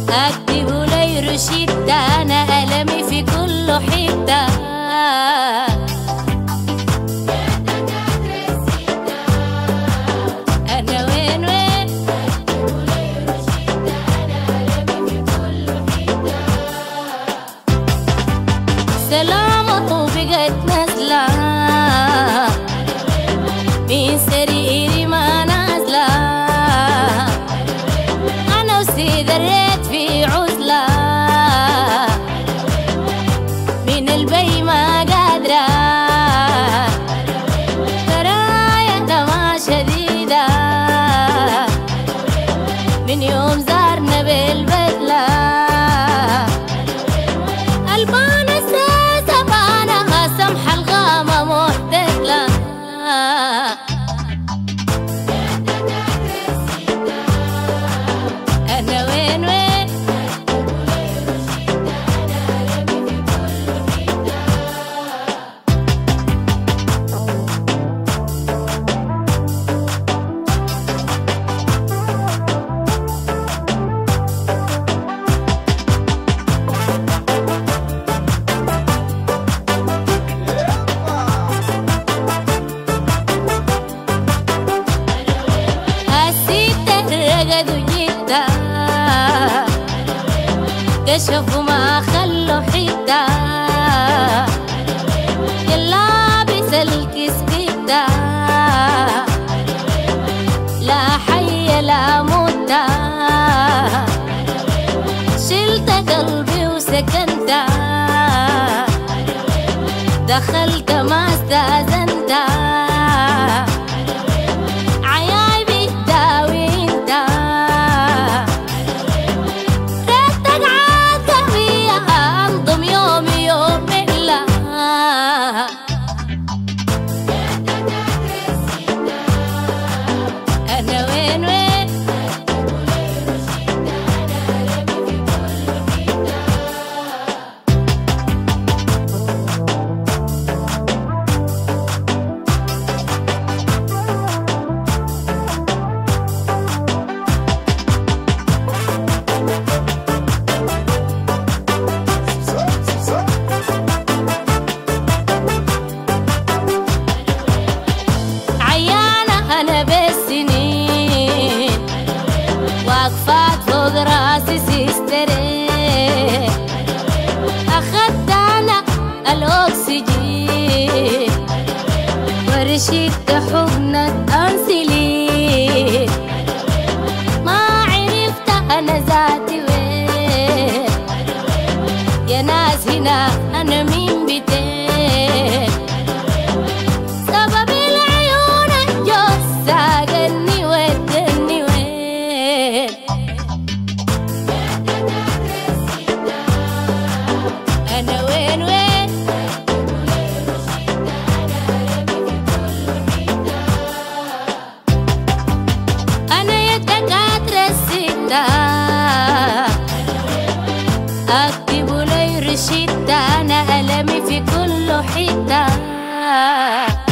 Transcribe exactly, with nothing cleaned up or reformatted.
اكتبوا لي روشتة، انا ألمي في كل حتة. انا وين وين اكتبوا لي روشتة، انا ألمي في كل حتة. سلامة وبقت نازلة من سريري ما نازلة، أنا وسيد الريت في عزلة، من البي ما قادرة، ترايا دمعة شديدة من يوم زارنا بالبدلة. البانة ساسة بانها سمحة الغامة محتلة. أنا وين وين كشفوا ما خلوا حتة، يلابس الكسكتة، لا حي لا موتة، شلت قلبي وسكنت، دخلت ما استأذنت، عيايبي تداوي انت، أنا وين وين عيانة أنا بالسنين واقفات فوق راسي سيسترين، أخدت أنا الأكسجين ورشدت حضنة أنسلين، ما عرفت أنا ذاتي وين، يا ناس هنا أنا مين بيتين، سبب العيون الجوز ساقني ودني وين. أنا وين وين أنا يا دكاترة الستة، اكتبوا لي روشتة، أنا ألمي في كل حتة.